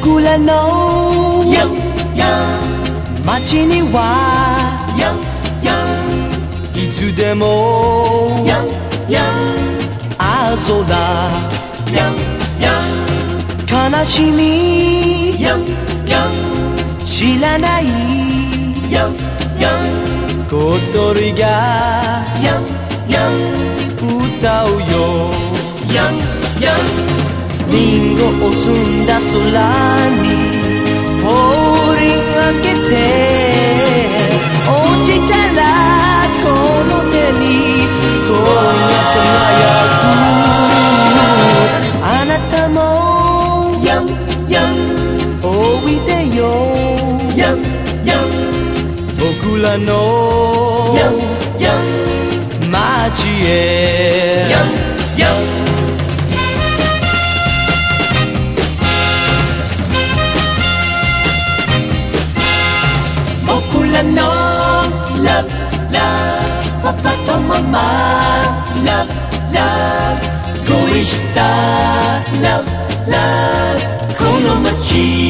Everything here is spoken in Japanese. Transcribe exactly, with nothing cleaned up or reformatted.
僕らのやんやん街にはやんやんいつでもやんやん青空やんやん悲しみやんやん知らないやんやん小鳥がやんやん歌うよやんやんリンゴを澄んだ空に放り分けて落ちたらこの手にこう輝くあなたもやんやんおいでよやんやん僕らのやんやん街へやんやん僕らのラブラブパパとママラブラブ恋したラブラブこの街